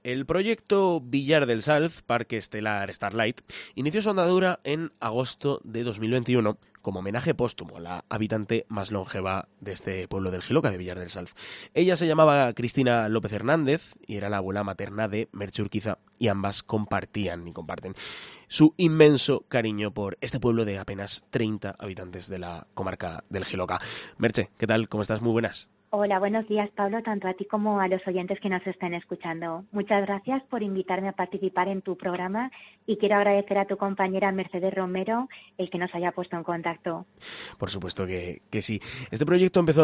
El proyecto Villar del Salz, Parque Estelar Starlight, inició su andadura en agosto de 2021 como homenaje póstumo a la habitante más longeva de este pueblo del Jiloca, de Villar del Salz. Ella se llamaba Cristina López Hernández y era la abuela materna de Merche Urquiza, y ambas compartían y comparten su inmenso cariño por este pueblo de apenas 30 habitantes de la comarca del Jiloca. Merche, ¿qué tal? ¿Cómo estás? Muy buenas. Hola, buenos días, Pablo, tanto a ti como a los oyentes que nos están escuchando. Muchas gracias por invitarme a participar en tu programa y quiero agradecer a tu compañera Mercedes Romero el que nos haya puesto en contacto. Por supuesto que sí. Este proyecto empezó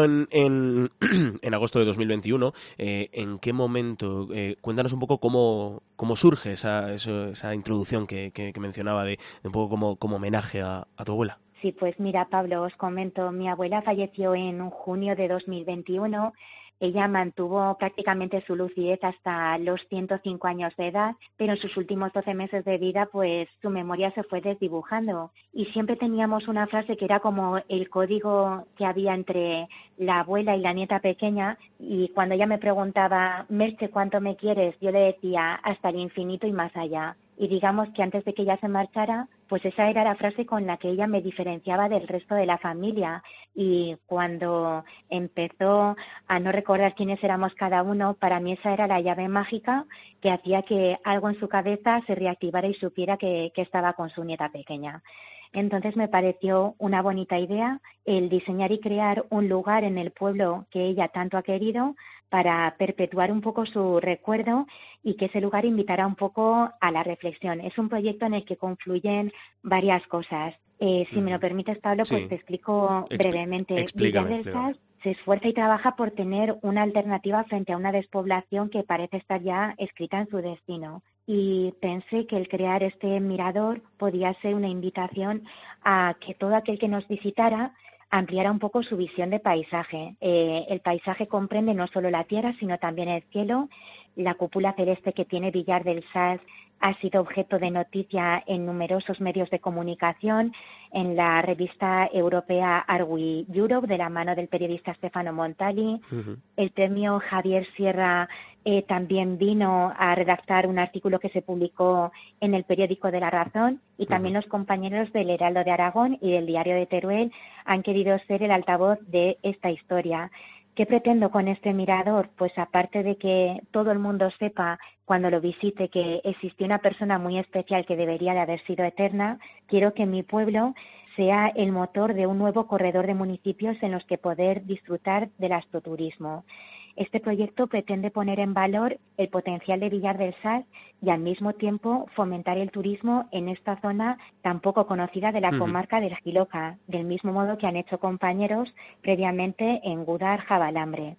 en agosto de 2021. ¿En qué momento? Cuéntanos un poco cómo surge esa introducción que mencionaba de un poco como homenaje a tu abuela. Sí, pues mira, Pablo, os comento, mi abuela falleció en junio de 2021. Ella mantuvo prácticamente su lucidez hasta los 105 años de edad, pero en sus últimos 12 meses de vida, pues su memoria se fue desdibujando. Y siempre teníamos una frase que era como el código que había entre la abuela y la nieta pequeña, y cuando ella me preguntaba, Merche, ¿cuánto me quieres?, yo le decía, hasta el infinito y más allá. Y digamos que antes de que ella se marchara, pues esa era la frase con la que ella me diferenciaba del resto de la familia. Y cuando empezó a no recordar quiénes éramos cada uno, para mí esa era la llave mágica que hacía que algo en su cabeza se reactivara y supiera que estaba con su nieta pequeña. Entonces me pareció una bonita idea el diseñar y crear un lugar en el pueblo que ella tanto ha querido para perpetuar un poco su recuerdo y que ese lugar invitara un poco a la reflexión. Es un proyecto en el que confluyen varias cosas. Si me lo permites, Pablo, pues Sí, te explico brevemente. Villar del explícame. Sas se esfuerza y trabaja por tener una alternativa frente a una despoblación que parece estar ya escrita en su destino. Y pensé que el crear este mirador podía ser una invitación a que todo aquel que nos visitara ampliara un poco su visión de paisaje. El paisaje comprende no solo la tierra, sino también el cielo. La cúpula celeste que tiene Villar del Sas ha sido objeto de noticia en numerosos medios de comunicación, en la revista europea Arwi Europe, de la mano del periodista Stefano Montali. Uh-huh. El premio Javier Sierra también vino a redactar un artículo que se publicó en el periódico de La Razón, y también los compañeros del Heraldo de Aragón y del Diario de Teruel han querido ser el altavoz de esta historia. ¿Qué pretendo con este mirador? Pues aparte de que todo el mundo sepa cuando lo visite que existió una persona muy especial que debería de haber sido eterna, quiero que mi pueblo sea el motor de un nuevo corredor de municipios en los que poder disfrutar del astroturismo. Este proyecto pretende poner en valor el potencial de Villar del Sal y al mismo tiempo fomentar el turismo en esta zona tan poco conocida de la comarca del Jiloca, del mismo modo que han hecho compañeros previamente en Gúdar, Jabalambre.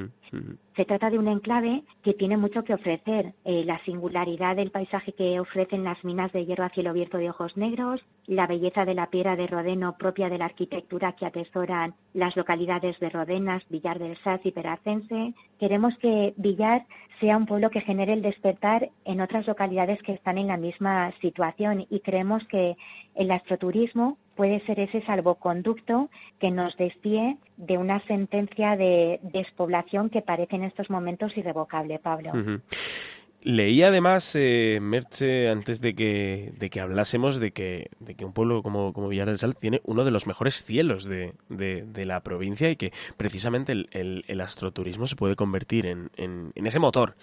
Se trata de un enclave que tiene mucho que ofrecer. La singularidad del paisaje que ofrecen las minas de hierro a cielo abierto de ojos negros, la belleza de la piedra de rodeno propia de la arquitectura que atesoran las localidades de Rodenas, Villar del Saz y Peracense. Queremos que Villar sea un pueblo que genere el despertar en otras localidades que están en la misma situación, y creemos que el astroturismo puede ser ese salvoconducto que nos desvíe de una sentencia de despoblación que parece en estos momentos irrevocable, Pablo. Leí además, Merche, antes de que hablásemos de que un pueblo como Villar del Sal tiene uno de los mejores cielos de la provincia, y que precisamente el astroturismo se puede convertir en ese motor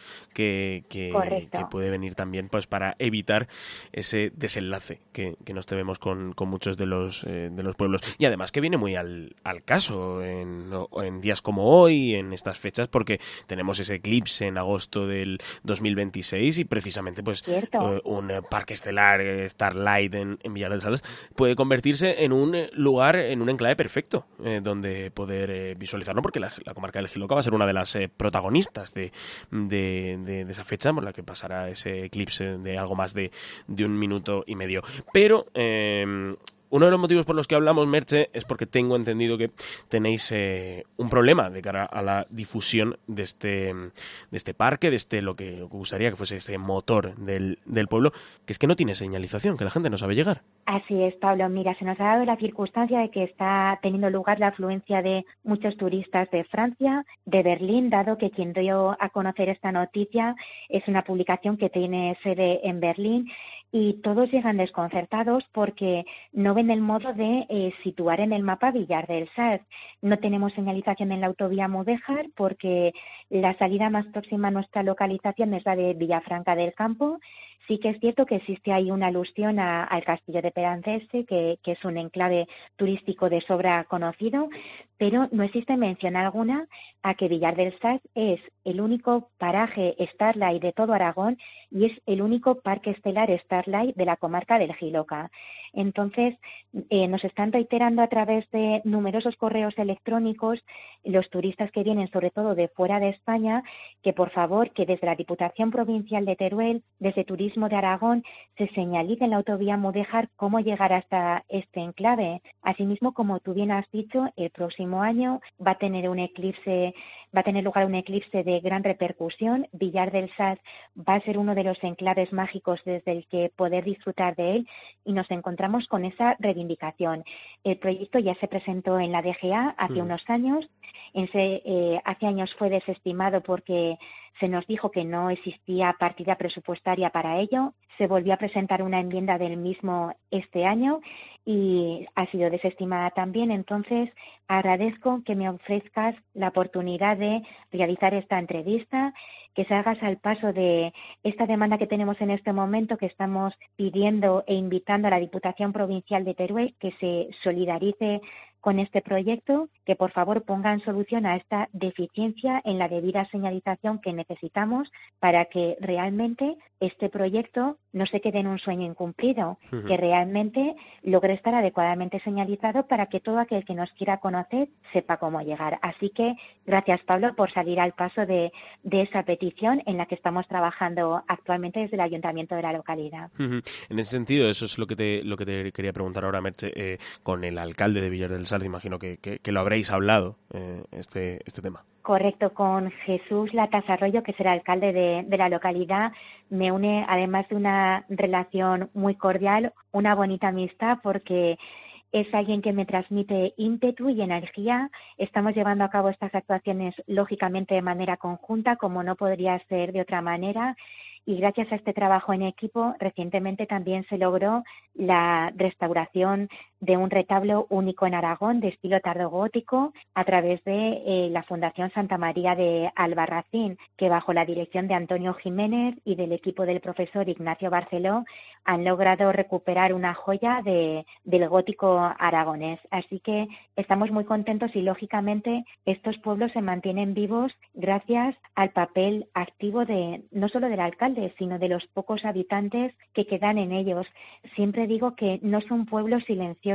que puede venir también, pues, para evitar ese desenlace que nos tememos con muchos de los pueblos. Y además que viene muy al caso en días como hoy, en estas fechas, porque tenemos ese eclipse en agosto del 2026, y precisamente pues un parque estelar Starlight en Villar del Sal puede convertirse en un lugar, en un enclave perfecto donde poder visualizarlo, porque la comarca del Jiloca va a ser una de las protagonistas de esa fecha por la que pasará ese eclipse de algo más de 1 minuto y medio. Pero Uno de los motivos por los que hablamos, Merche, es porque tengo entendido que tenéis un problema de cara a la difusión de este parque, de lo que gustaría que fuese este motor del pueblo, que es que no tiene señalización, que la gente no sabe llegar. Así es, Pablo. Mira, se nos ha dado la circunstancia de que está teniendo lugar la afluencia de muchos turistas de Francia, de Berlín, dado que quien dio a conocer esta noticia es una publicación que tiene sede en Berlín, y todos llegan desconcertados porque no ven el modo de situar en el mapa Villar del Saz. No tenemos señalización en la autovía Mudéjar porque la salida más próxima a nuestra localización es la de Villafranca del Campo. Sí que es cierto que existe ahí una alusión al castillo de Peranceste, que es un enclave turístico de sobra conocido, pero no existe mención alguna a que Villar del Saz es el único paraje Starlight de todo Aragón y es el único parque estelar Starlight de la comarca del Jiloca. Entonces, nos están reiterando a través de numerosos correos electrónicos los turistas que vienen, sobre todo de fuera de España, que por favor, que desde la Diputación Provincial de Teruel, desde Turismo de Aragón, se señalice en la autovía Mudéjar cómo llegar hasta este enclave. Asimismo, como tú bien has dicho, el próximo año va a tener lugar un eclipse de gran repercusión. Villar del Saz va a ser uno de los enclaves mágicos desde el que poder disfrutar de él, y nos encontramos con esa reivindicación. El proyecto ya se presentó en la DGA hace unos años. Hace años fue desestimado porque se nos dijo que no existía partida presupuestaria para ello. Se volvió a presentar una enmienda del mismo este año y ha sido desestimada también. Entonces, agradezco que me ofrezcas la oportunidad de realizar esta entrevista, que salgas al paso de esta demanda que tenemos en este momento, que estamos pidiendo e invitando a la Diputación Provincial de Teruel que se solidarice con este proyecto, que por favor pongan solución a esta deficiencia en la debida señalización que necesitamos para que realmente este proyecto no se quede en un sueño incumplido, que realmente logre estar adecuadamente señalizado para que todo aquel que nos quiera conocer sepa cómo llegar. Así que gracias, Pablo, por salir al paso de esa petición en la que estamos trabajando actualmente desde el Ayuntamiento de la localidad. En ese sentido, eso es lo que te quería preguntar ahora, Merche, con el alcalde de Villar del Saz. Imagino que lo habréis hablado, este tema. Correcto, con Jesús Latas Arroyo, que será alcalde de la localidad. Me une, además de una relación muy cordial, una bonita amistad, porque es alguien que me transmite ímpetu y energía. Estamos llevando a cabo estas actuaciones, lógicamente, de manera conjunta, como no podría ser de otra manera. Y gracias a este trabajo en equipo, recientemente también se logró la restauración de un retablo único en Aragón de estilo tardogótico a través de la Fundación Santa María de Albarracín, que bajo la dirección de Antonio Jiménez y del equipo del profesor Ignacio Barceló han logrado recuperar una joya del gótico aragonés. Así que estamos muy contentos y, lógicamente, estos pueblos se mantienen vivos gracias al papel activo no solo del alcalde, sino de los pocos habitantes que quedan en ellos. Siempre digo que no son pueblos silenciosos.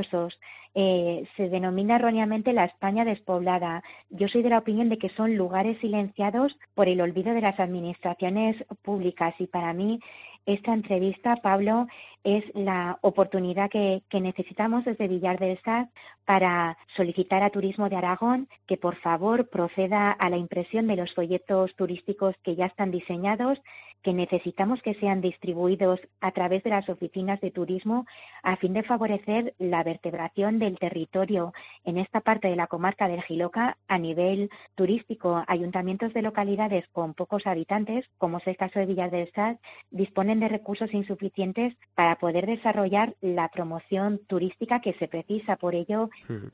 Se denomina erróneamente la España despoblada. Yo soy de la opinión de que son lugares silenciados por el olvido de las administraciones públicas, y para mí esta entrevista, Pablo, es la oportunidad que necesitamos desde Villar del Saz para solicitar a Turismo de Aragón que por favor proceda a la impresión de los folletos turísticos que ya están diseñados, que necesitamos que sean distribuidos a través de las oficinas de turismo a fin de favorecer la vertebración del territorio en esta parte de la comarca del Jiloca a nivel turístico. Ayuntamientos de localidades con pocos habitantes, como es el caso de Villar del Saz, disponen de recursos insuficientes para poder desarrollar la promoción turística que se precisa. Por ello,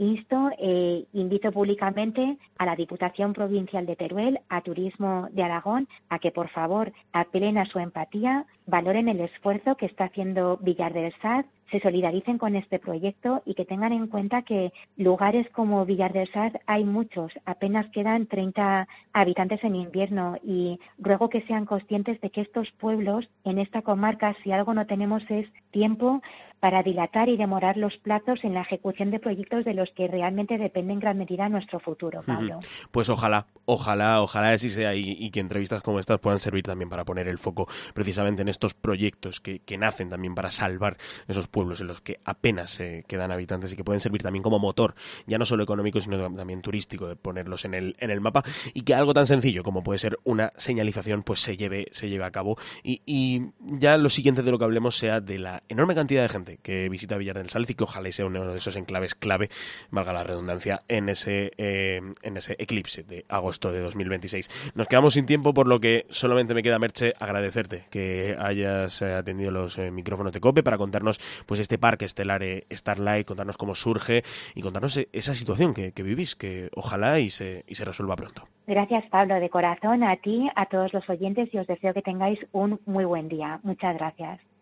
invito públicamente a la Diputación Provincial de Teruel, a Turismo de Aragón, a que por favor apelen a su empatía, valoren el esfuerzo que está haciendo Villar del Saz, se solidaricen con este proyecto y que tengan en cuenta que lugares como Villar del Saz hay muchos, apenas quedan 30 habitantes en invierno, y ruego que sean conscientes de que estos pueblos en esta comarca, si algo no tenemos es tiempo para dilatar y demorar los plazos en la ejecución de proyectos de los que realmente depende en gran medida nuestro futuro, Pablo. Pues ojalá así sea, y que entrevistas como estas puedan servir también para poner el foco precisamente en estos proyectos que nacen también para salvar esos pueblos en los que apenas quedan habitantes y que pueden servir también como motor, ya no solo económico, sino también turístico, de ponerlos en el mapa, y que algo tan sencillo como puede ser una señalización pues se lleve a cabo. Y ya lo siguiente de lo que hablemos sea de la enorme cantidad de gente que visita Villar del Sález y que ojalá sea uno de esos enclaves clave, valga la redundancia, en ese eclipse de agosto de 2026. Nos quedamos sin tiempo, por lo que solamente me queda, Merche, agradecerte que hayas atendido los micrófonos de COPE para contarnos pues este parque estelar Starlight, contarnos cómo surge y contarnos esa situación que vivís, que ojalá y se resuelva pronto. Gracias, Pablo, de corazón, a ti, a todos los oyentes, y os deseo que tengáis un muy buen día. Muchas gracias.